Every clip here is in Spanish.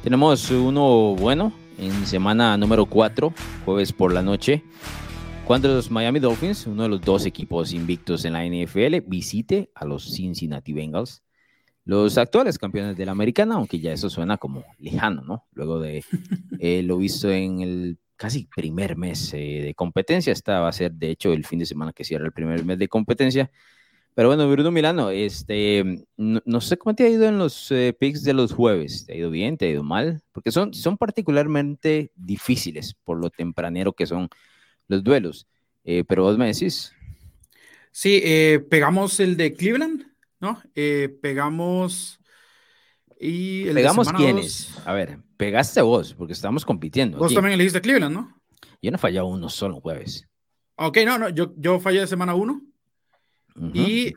Tenemos uno bueno en semana número 4, jueves por la noche, cuando los Miami Dolphins, uno de los dos equipos invictos en la NFL, visite a los Cincinnati Bengals, los actuales campeones de la americana, aunque ya eso suena como lejano, ¿no? Luego de lo visto en el casi primer mes de competencia. Esta va a ser, de hecho, el fin de semana que cierra el primer mes de competencia. Pero bueno, Bruno Milano, no sé cómo te ha ido en los picks de los jueves. ¿Te ha ido bien? ¿Te ha ido mal? Porque son particularmente difíciles por lo tempranero que son los duelos. Pero vos me decís. Sí, pegamos el de Cleveland, ¿no? Pegamos y el de ¿Pegamos semana quiénes? 2. A ver, pegaste vos, porque estamos compitiendo Vos aquí. también elegiste Cleveland, ¿no? Yo no he fallado uno solo jueves. Ok, no, yo fallé de semana 1. Uh-huh. Y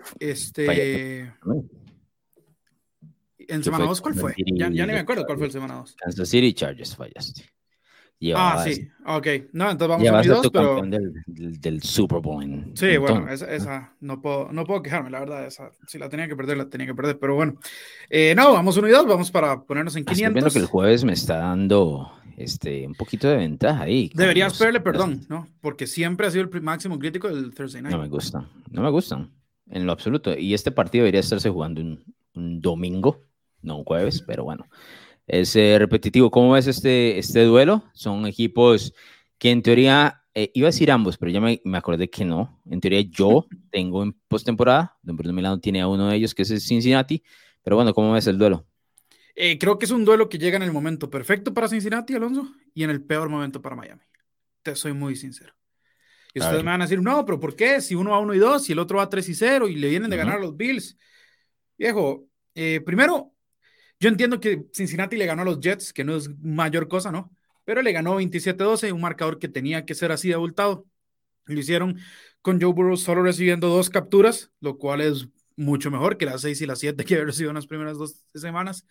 en Que semana fue 2, ¿cuál Kansas fue? Ya City, ni me los acuerdo cuál fue el Chargers. semana 2. Kansas City Chargers fallaste. Sí, ok. No, entonces vamos 1 y Llevas a 2, tu campeón pero del Super Bowl sí, bueno, entonces, ¿no? esa no puedo quejarme, la verdad. Esa, si la tenía que perder, la tenía que perder. Pero bueno, no, vamos 1 y 2, vamos para ponernos en Estoy viendo que el 500. jueves me está dando un poquito de ventaja ahí con Deberías los pedirle campeones. perdón, ¿no? Porque siempre ha sido el máximo crítico del Thursday No Night. me gustan, no me gustan en lo absoluto. Y este partido debería estarse jugando un domingo, no un jueves, pero bueno, es repetitivo. ¿Cómo ves este duelo? Son equipos que en teoría, iba a decir ambos, pero ya me acordé que no. En teoría yo tengo en postemporada, don Bruno Milano tiene a uno de ellos que es el Cincinnati, pero bueno, ¿cómo ves el duelo? Creo que es un duelo que llega en el momento perfecto para Cincinnati, Alonso, y en el peor momento para Miami. Te soy muy sincero. Y A ustedes ver. me van a decir, no, pero ¿por qué? Si uno va 1 y 2 y el otro va 3 y 0 y le vienen de ganar a los Bills. Viejo, primero, yo entiendo que Cincinnati le ganó a los Jets, que no es mayor cosa, ¿no? Pero le ganó 27-12, un marcador que tenía que ser así de abultado. Lo hicieron con Joe Burrow solo recibiendo 2 capturas, lo cual es mucho mejor que las 6 y las 7 que había recibido en las primeras 2 semanas.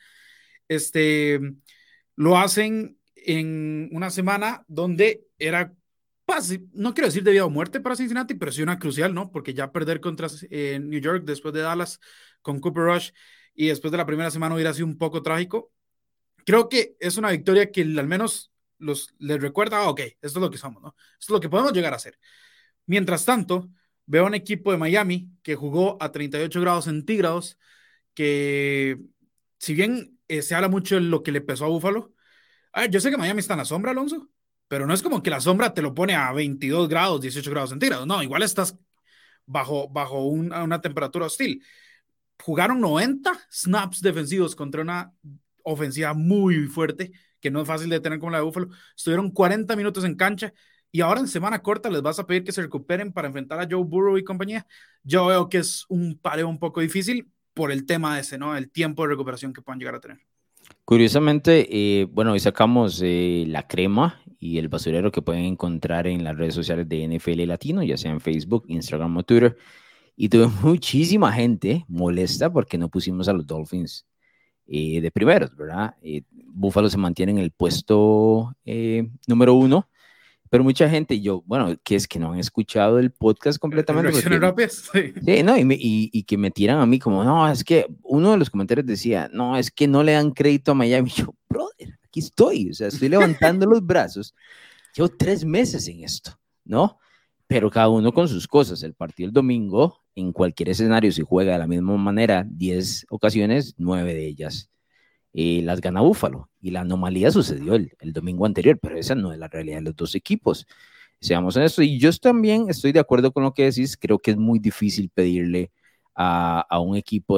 Lo hacen en una semana donde era, no quiero decir de vida o muerte para Cincinnati, pero sí una crucial, ¿no? Porque ya perder contra New York después de Dallas con Cooper Rush y después de la primera semana hubiera sido un poco trágico. Creo que es una victoria que al menos les recuerda, ok, esto es lo que somos, ¿no? Esto es lo que podemos llegar a hacer. Mientras tanto, veo un equipo de Miami que jugó a 38 grados centígrados, que si bien se habla mucho de lo que le pesó a Buffalo, yo sé que Miami está en la sombra, Alonso, pero no es como que la sombra te lo pone a 22 grados, 18 grados centígrados. No, igual estás bajo una temperatura hostil. Jugaron 90 snaps defensivos contra una ofensiva muy fuerte, que no es fácil de tener como la de Buffalo. Estuvieron 40 minutos en cancha y ahora en semana corta les vas a pedir que se recuperen para enfrentar a Joe Burrow y compañía. Yo veo que es un pareo un poco difícil por el tema ese, ¿no? El tiempo de recuperación que puedan llegar a tener. Curiosamente, bueno, hoy sacamos la crema y el basurero que pueden encontrar en las redes sociales de NFL Latino, ya sea en Facebook, Instagram o Twitter. Y tuve muchísima gente molesta porque no pusimos a los Dolphins de primeros, ¿verdad? Buffalo se mantiene en el puesto número 1, pero mucha gente, yo, bueno, que es que no han escuchado el podcast completamente porque Reacciones rápidas. Sí. sí, no, y que me tiran a mí como, no, es que uno de los comentarios decía, no, es que no le dan crédito a Miami. Yo, brother, aquí estoy, o sea, estoy levantando los brazos. Llevo 3 meses en esto, ¿no? Pero cada uno con sus cosas. El partido el domingo, en cualquier escenario, si juega de la misma manera, 10 ocasiones, 9 de ellas las gana Búfalo. Y la anomalía sucedió el domingo anterior, pero esa no es la realidad de los dos equipos. Seamos en eso. Y yo también estoy de acuerdo con lo que decís. Creo que es muy difícil pedirle a un equipo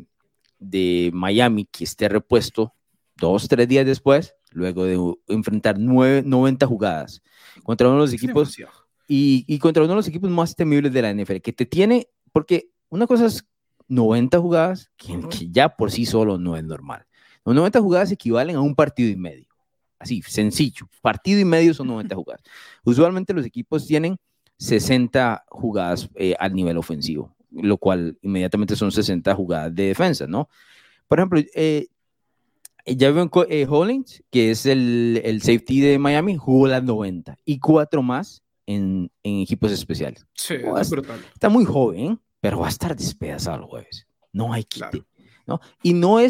de Miami que esté repuesto 2, 3 días después, luego de enfrentar 90 jugadas contra uno de los equipos y contra uno de los equipos más temibles de la NFL, que te tiene, porque una cosa es 90 jugadas, que ya por sí solo no es normal. Los 90 jugadas equivalen a un partido y medio. Así, sencillo. Partido y medio son 90 jugadas. Usualmente los equipos tienen 60 jugadas al nivel ofensivo, lo cual inmediatamente son 60 jugadas de defensa, ¿no? Por ejemplo, Javon Hollins, que es el safety de Miami, jugó las 90 y 4 más en equipos especiales. Sí, es brutal. Está muy joven, pero va a estar despedazado el jueves. No hay quite, claro. ¿no? Y no es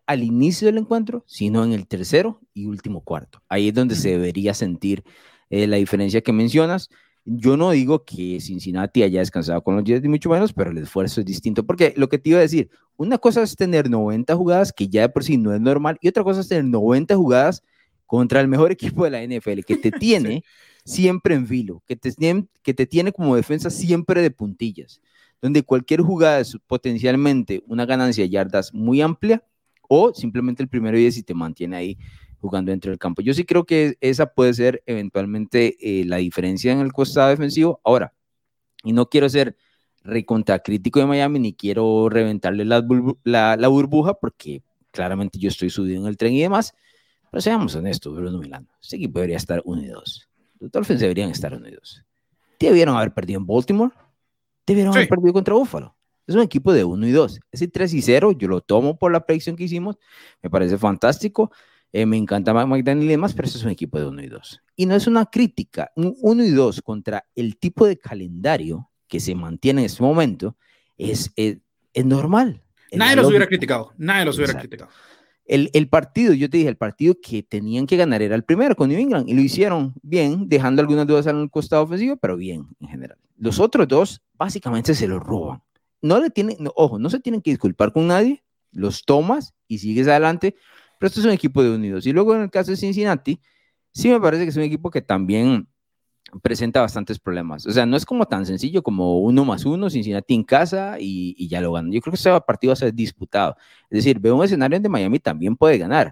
al inicio del encuentro, sino en el tercero y último cuarto. Ahí es donde se debería sentir la diferencia que mencionas. Yo no digo que Cincinnati haya descansado con los Jets, ni mucho menos, pero el esfuerzo es distinto. Porque lo que te iba a decir, una cosa es tener 90 jugadas, que ya de por sí no es normal, y otra cosa es tener 90 jugadas contra el mejor equipo de la NFL, que te tiene siempre en vilo, que te tiene como defensa siempre de puntillas, donde cualquier jugada es potencialmente una ganancia de yardas muy amplia, o simplemente el primero y 10 y te mantiene ahí jugando dentro del campo. Yo sí creo que esa puede ser eventualmente la diferencia en el costado defensivo. Ahora, y no quiero ser recontracrítico de Miami, ni quiero reventarle la burbuja, porque claramente yo estoy subido en el tren y demás, pero seamos honestos, Bruno Milano, este equipo debería estar 1-2. Los Dolphins deberían estar 1-2. Debieron haber perdido en Baltimore, debieron haber perdido contra Buffalo. Es un equipo de 1-2. Ese 3-0 yo lo tomo por la predicción que hicimos, me parece fantástico. Me encanta McDaniel y demás, pero eso es un equipo de 1-2. Y no es una crítica. Un 1-2 contra el tipo de calendario que se mantiene en este momento es normal. Nadie los hubiera criticado. Nadie los hubiera criticado. El partido, yo te dije, el partido que tenían que ganar era el primero con New England y lo hicieron bien, dejando algunas dudas en el costado ofensivo, pero bien en general. Los otros dos básicamente se los roban. No le tienen, ojo, no se tienen que disculpar con nadie, los tomas y sigues adelante, pero esto es un equipo de unidos. Y luego en el caso de Cincinnati, sí me parece que es un equipo que también presenta bastantes problemas. O sea, no es como tan sencillo como 1+1, Cincinnati en casa y ya lo ganan. Yo creo que este partido va a ser disputado. Es decir, veo un escenario donde Miami también puede ganar,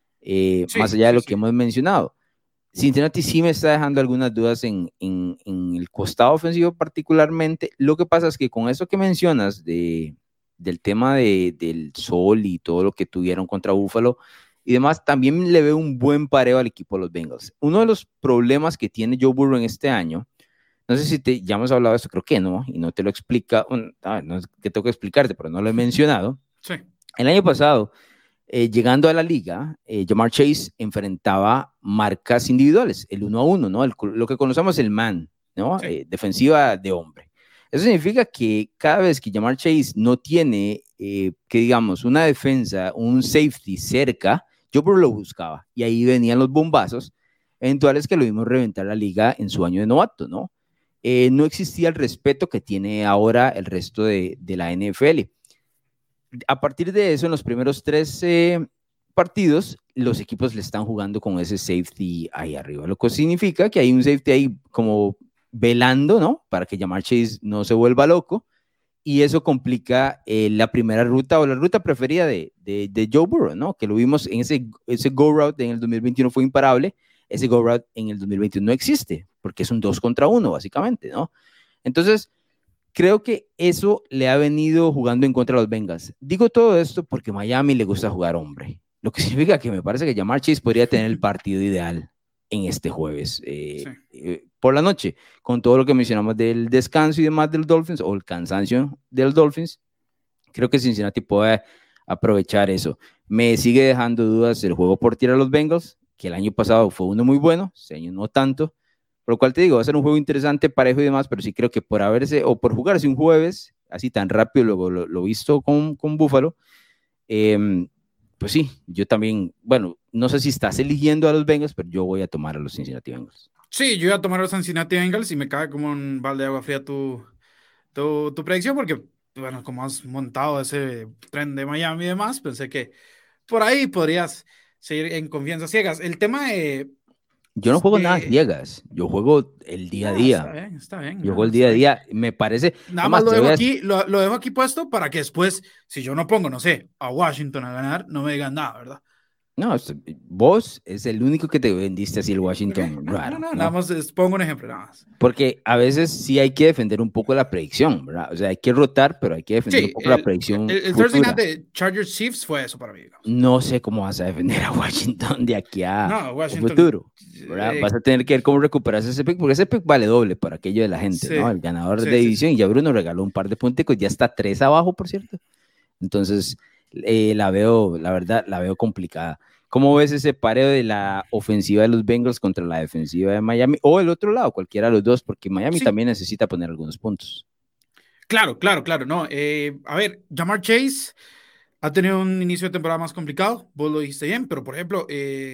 más allá de lo que hemos mencionado. Cincinnati sí me está dejando algunas dudas en el costado ofensivo particularmente. Lo que pasa es que con eso que mencionas del tema del sol y todo lo que tuvieron contra Buffalo y demás, también le veo un buen pareo al equipo de los Bengals. Uno de los problemas que tiene Joe Burrow en este año, no sé si ya hemos hablado de esto, creo que no, y no te lo explica, no es que tengo que explicarte, pero no lo he mencionado. Sí. El año pasado, llegando a la liga, Ja'Marr Chase enfrentaba marcas individuales, el 1-1, ¿no? Lo que conocemos el man, ¿no? Sí. Defensiva de hombre. Eso significa que cada vez que Ja'Marr Chase no tiene, que digamos, una defensa, un safety cerca, Joe Burrow lo buscaba y ahí venían los bombazos eventuales que lo vimos reventar la liga en su año de novato, ¿no? No existía el respeto que tiene ahora el resto de la NFL. A partir de eso, en los primeros 3 partidos, los equipos le están jugando con ese safety ahí arriba, lo que significa que hay un safety ahí como velando, ¿no? Para que Ja'Marr Chase no se vuelva loco, y eso complica la primera ruta o la ruta preferida de Joe Burrow, ¿no? Que lo vimos en ese go route en el 2021 fue imparable, ese go route en el 2021 no existe, porque es un 2 contra 1, básicamente, ¿no? Entonces, creo que eso le ha venido jugando en contra de los Bengals. Digo todo esto porque a Miami le gusta jugar hombre, lo que significa que me parece que Ja'Marr Chase podría tener el partido ideal en este jueves por la noche, con todo lo que mencionamos del descanso y demás del Dolphins, o el cansancio del Dolphins. Creo que Cincinnati puede aprovechar eso. Me sigue dejando dudas el juego por tierra a los Bengals, que el año pasado fue uno muy bueno, este año no tanto, por lo cual te digo, va a ser un juego interesante, parejo y demás, pero sí creo que por haberse, o por jugarse un jueves, así tan rápido, luego lo visto con Buffalo, pues sí, yo también, bueno, no sé si estás eligiendo a los Bengals, pero yo voy a tomar a los Cincinnati Bengals. Sí, yo voy a tomar a los Cincinnati Bengals y me cae como un balde de agua fría tu predicción, porque, bueno, como has montado ese tren de Miami y demás, pensé que por ahí podrías seguir en confianza ciegas. El tema de... Yo no juego nada ciegas, yo juego el día a día. Está bien. Yo juego el día a día, me parece... Nada más lo dejo aquí puesto para que después, si yo no pongo, no sé, a Washington a ganar, no me digan nada, ¿verdad? No, vos es el único que te vendiste así el Washington. Okay. Raro, no, nada más pongo un ejemplo, nada más. Porque a veces sí hay que defender un poco la predicción, ¿verdad? O sea, hay que rotar, pero hay que defender un poco la predicción. El Thursday Night de Chargers Chiefs fue eso para mí. Digamos. No sé cómo vas a defender a Washington de aquí a futuro, ¿verdad? Vas a tener que ver cómo recuperas ese pick, porque ese pick vale doble para aquello de la gente, ¿no? El ganador de división, y ya Bruno regaló un par de puntos, ya está 3 abajo, por cierto. Entonces, la verdad, la veo complicada. ¿Cómo ves ese pareo de la ofensiva de los Bengals contra la defensiva de Miami? O el otro lado, cualquiera de los dos, porque Miami también necesita poner algunos puntos. Claro, no. A ver, Ja'Marr Chase, ha tenido un inicio de temporada más complicado, vos lo dijiste bien, pero por ejemplo,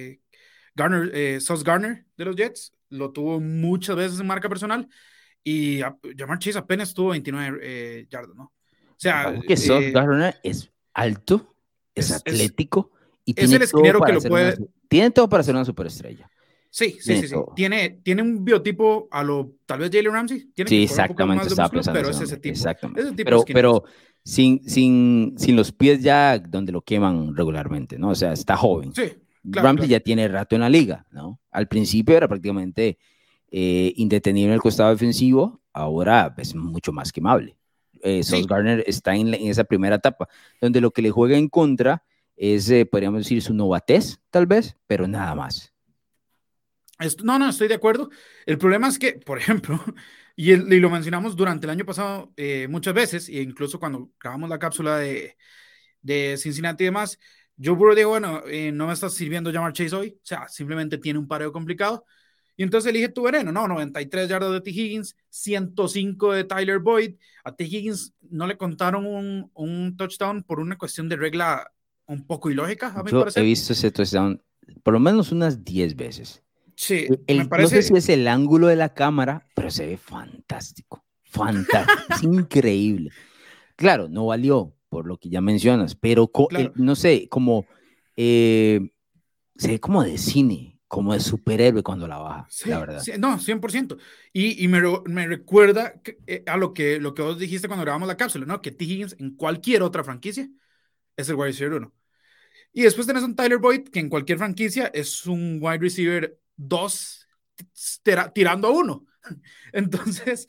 Sauce Gardner de los Jets lo tuvo muchas veces en marca personal y Ja'Marr Chase apenas tuvo 29 yardas, ¿no? O sea, Pasa que Sauce Gardner es alto, es atlético y es el esquinero que lo puede... tiene todo para ser una superestrella. Sí. Tiene un biotipo a lo, tal vez Jalen Ramsey, tiene sí, que exactamente, un poco más de músculo, pero es ese tipo. Exactamente. Ese tipo Pero sin los pies ya donde lo queman regularmente, ¿no? O sea, está joven. Sí, claro, Ramsey ya tiene rato en la liga, ¿no? Al principio era prácticamente indetenible en el costado defensivo, ahora es mucho más quemable. Sauce Gardner está en esa primera etapa, donde lo que le juega en contra es, podríamos decir, su novatez, tal vez, pero nada más. No, estoy de acuerdo. El problema es que, por ejemplo, y lo mencionamos durante el año pasado muchas veces, e incluso cuando grabamos la cápsula de Cincinnati y demás, Joe Burrow dijo, bueno, no me está sirviendo Ja'Marr Chase hoy, o sea, simplemente tiene un pareo complicado. Y entonces elige tu veneno, ¿no? 93 yardas de T. Higgins, 105 de Tyler Boyd. A T. Higgins no le contaron un touchdown por una cuestión de regla un poco ilógica, a mi parecer. He visto ese touchdown por lo menos unas 10 veces. Sí, me parece... No sé si es el ángulo de la cámara, pero se ve fantástico. Es increíble. Claro, no valió por lo que ya mencionas, pero claro. no sé, como se ve como de cine, como de superhéroe cuando la baja, sí, la verdad. Sí, no, 100%. Y me recuerda a lo que vos dijiste cuando grabamos la cápsula, ¿no? Que T. Higgins en cualquier otra franquicia es el wide receiver 1. Y después tenés un Tyler Boyd que en cualquier franquicia es un wide receiver 2 tirando a 1. Entonces,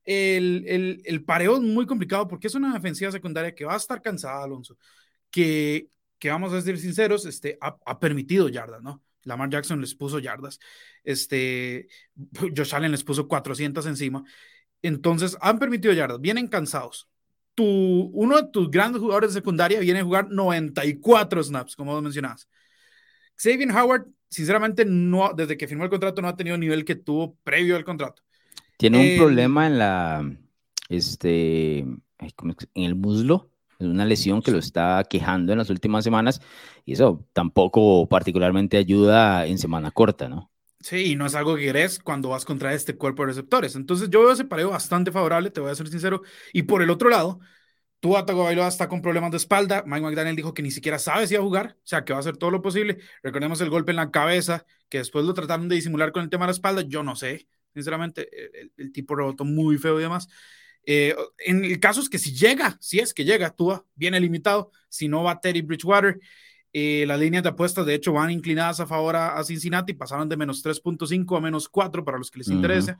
el pareo es muy complicado porque es una defensiva secundaria que va a estar cansada, Alonso, que vamos a ser sinceros, ha permitido yardas, ¿no? Lamar Jackson les puso yardas, Josh Allen les puso 400 encima, entonces han permitido yardas, vienen cansados. Uno de tus grandes jugadores de secundaria viene a jugar 94 snaps, como vos mencionabas. Xavier Howard, sinceramente, no, desde que firmó el contrato no ha tenido el nivel que tuvo previo al contrato. Tiene un problema en en el muslo, una lesión que lo está quejando en las últimas semanas, y eso tampoco particularmente ayuda en semana corta, ¿no? Sí, y no es algo que querés cuando vas contra este cuerpo de receptores. Entonces yo veo ese pareo bastante favorable, te voy a ser sincero. Y por el otro lado, Tua Tagovailoa está con problemas de espalda. Mike McDaniel dijo que ni siquiera sabe si va a jugar, o sea, que va a hacer todo lo posible. Recordemos el golpe en la cabeza, que después lo trataron de disimular con el tema de la espalda. Yo no sé, sinceramente, el tipo rebotó muy feo y demás. En el caso es que si es que llega, Tua viene limitado. Si no va Teddy Bridgewater. Las líneas de apuestas, de hecho, van inclinadas a favor a Cincinnati, pasaron de menos 3.5 a menos 4 para los que les interese.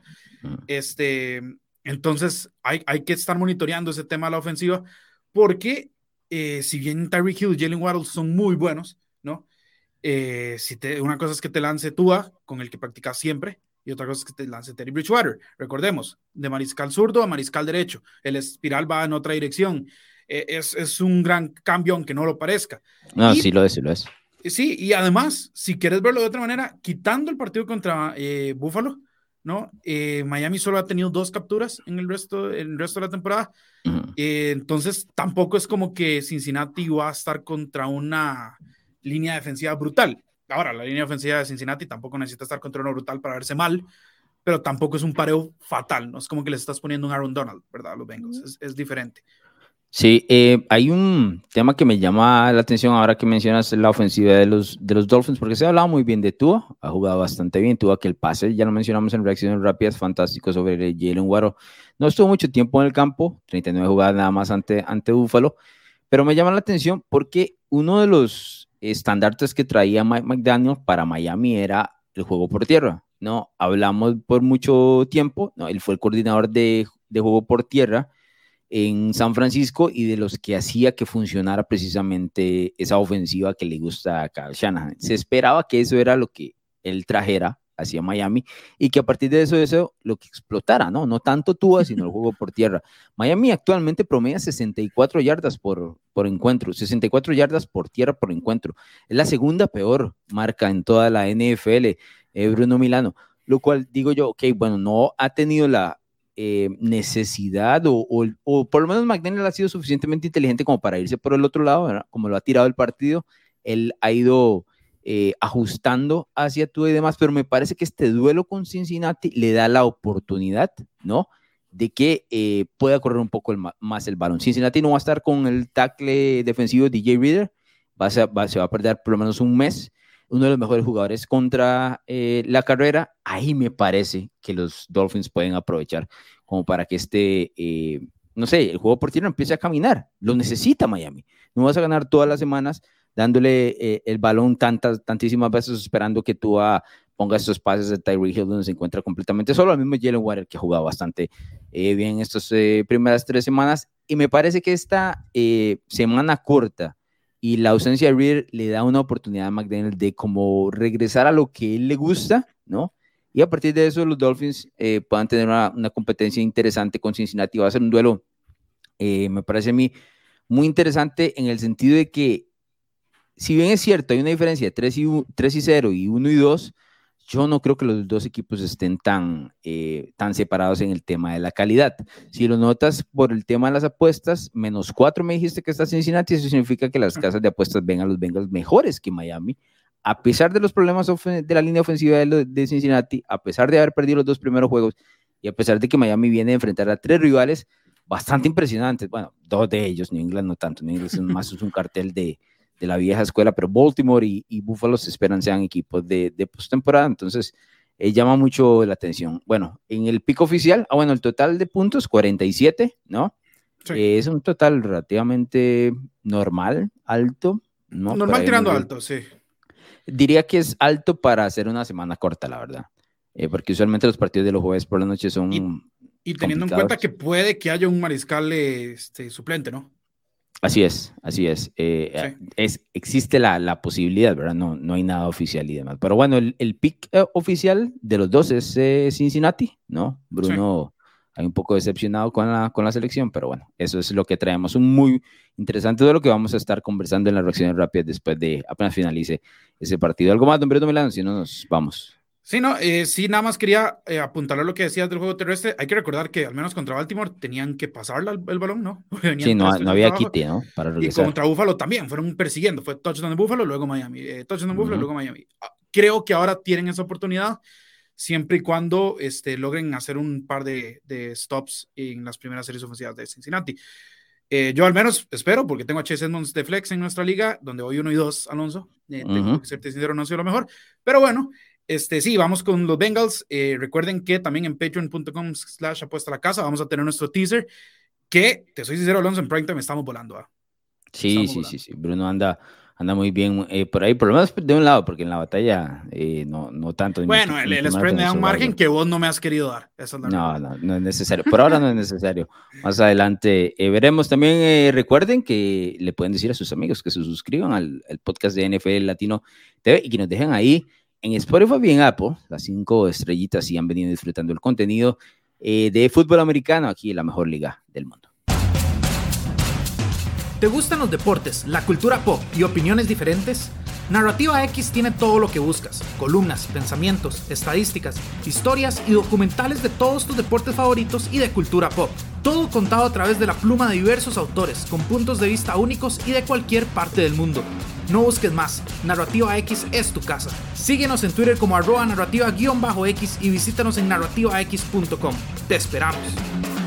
Entonces, hay que estar monitoreando ese tema de la ofensiva, porque si bien Tyreek Hill y Jalen Waddle son muy buenos, ¿no? Una cosa es que te lance Tua, con el que practicas siempre, y otra cosa es que te lance Teddy Bridgewater. Recordemos, de mariscal zurdo a mariscal derecho, el espiral va en otra dirección. Es un gran cambio, aunque no lo parezca. No, sí lo es. Sí, y además, si quieres verlo de otra manera, quitando el partido contra Buffalo, ¿no? Miami solo ha tenido 2 capturas en el resto de la temporada. Entonces, tampoco es como que Cincinnati va a estar contra una línea defensiva brutal. Ahora, la línea ofensiva de Cincinnati tampoco necesita estar contra una brutal para verse mal, pero tampoco es un pareo fatal. No es como que les estás poniendo un Aaron Donald, ¿verdad? Los Bengals. Es diferente. Sí, hay un tema que me llama la atención ahora que mencionas la ofensiva de los Dolphins, porque se ha hablado muy bien de Tua, ha jugado bastante bien. Tua, que el pase, ya lo mencionamos en reacciones rápidas, fantástico sobre Jalen Waddle. No estuvo mucho tiempo en el campo, 39 jugadas nada más ante Buffalo, pero me llama la atención porque uno de los estandartes que traía Mike McDaniel para Miami era el juego por tierra, ¿no? Hablamos por mucho tiempo, ¿no? Él fue el coordinador de juego por tierra en San Francisco y de los que hacía que funcionara precisamente esa ofensiva que le gusta a Kyle Shanahan. Se esperaba que eso era lo que él trajera hacia Miami y que a partir de eso lo que explotara, ¿no? No tanto Tua, sino el juego por tierra. Miami actualmente promedia 64 yardas por encuentro, 64 yardas por tierra por encuentro. Es la segunda peor marca en toda la NFL, Bruno Milano, lo cual digo yo, ok, bueno, no ha tenido la necesidad o por lo menos McDaniel ha sido suficientemente inteligente como para irse por el otro lado, ¿verdad? Como lo ha tirado el partido, él ha ido ajustando hacia Tua y demás, pero me parece que este duelo con Cincinnati le da la oportunidad, ¿no?, de que pueda correr un poco más el balón. Cincinnati no va a estar con el tackle defensivo DJ Reader, se va a perder por lo menos un mes, uno de los mejores jugadores contra la carrera. Ahí me parece que los Dolphins pueden aprovechar como para que no sé, el juego por tierra empiece a caminar. Lo necesita Miami. No vas a ganar todas las semanas dándole el balón tantísimas veces esperando que tú ponga estos pases de Tyreek Hill donde se encuentra completamente solo. Al mismo Jalen Waddle, que ha jugado bastante bien estas primeras 3 semanas. Y me parece que esta semana corta y la ausencia de Reader le da una oportunidad a McDaniel de como regresar a lo que él le gusta, ¿no? Y a partir de eso los Dolphins puedan tener una competencia interesante con Cincinnati. Va a ser un duelo, me parece a mí, muy interesante en el sentido de que, si bien es cierto, hay una diferencia de 3-0 y 1-2, yo no creo que los dos equipos estén tan separados en el tema de la calidad. Si lo notas por el tema de las apuestas, -4 me dijiste que está Cincinnati, eso significa que las casas de apuestas ven a los Bengals mejores que Miami, a pesar de los problemas de la línea ofensiva de Cincinnati, a pesar de haber perdido los 2 primeros juegos y a pesar de que Miami viene a enfrentar a 3 rivales bastante impresionantes. Bueno, 2 de ellos, New England no tanto, New England más es un cartel de la vieja escuela, pero Baltimore y Buffalo se esperan sean equipos de postemporada, entonces llama mucho la atención. Bueno, en el pick oficial, el total de puntos, 47, ¿no? Sí. Es un total relativamente normal, alto, ¿no? Normal tirando alto, sí. Diría que es alto para hacer una semana corta, la verdad, porque usualmente los partidos de los jueves por la noche son y teniendo en cuenta que puede que haya un mariscal suplente, ¿no? Así es. Sí. Existe la posibilidad, ¿verdad? No hay nada oficial y demás. Pero bueno, el pick oficial de los dos es Cincinnati, ¿no? Bruno hay un poco decepcionado con la selección, pero bueno, eso es lo que traemos. Un muy interesante de lo que vamos a estar conversando en las reacciones rápidas después de apenas finalice ese partido. ¿Algo más, don Bruno Milano? Si no, nos vamos. Sí, sí, nada más quería apuntalar lo que decías del juego terrestre. Hay que recordar que al menos contra Baltimore tenían que pasarle el balón, ¿no? Sí, no había quite, ¿no? Para regresar. Y contra Buffalo también, fueron persiguiendo. Fue touchdown de Buffalo, luego Miami. Touchdown de Buffalo, luego Miami. Creo que ahora tienen esa oportunidad, siempre y cuando logren hacer un par de stops en las primeras series ofensivas de Cincinnati. Yo al menos espero, porque tengo a Chase Edmonds de flex en nuestra liga, donde hoy 1-2, Alonso. Tengo que serte sincero, no ha sido lo mejor. Pero bueno, sí, vamos con los Bengals. Recuerden que también en patreon.com/apuesta a la casa vamos a tener nuestro teaser, que, te soy sincero, Alonso, en primetime estamos volando. Sí. Bruno anda muy bien por ahí, por lo menos de un lado, porque en la batalla no tanto. Bueno, el spread me da un margen que vos no me has querido dar. Esa es la no es necesario. Por ahora no es necesario. Más adelante veremos. También recuerden que le pueden decir a sus amigos que se suscriban al podcast de NFL Latino TV y que nos dejen ahí en Spotify y en Apple las 5 estrellitas y han venido disfrutando el contenido de fútbol americano aquí en la mejor liga del mundo. ¿Te gustan los deportes, la cultura pop y opiniones diferentes? Narrativa X tiene todo lo que buscas: columnas, pensamientos, estadísticas, historias y documentales de todos tus deportes favoritos y de cultura pop. Todo contado a través de la pluma de diversos autores, con puntos de vista únicos y de cualquier parte del mundo. No busques más, Narrativa X es tu casa. Síguenos en Twitter como @narrativa_X y visítanos en narrativax.com. Te esperamos.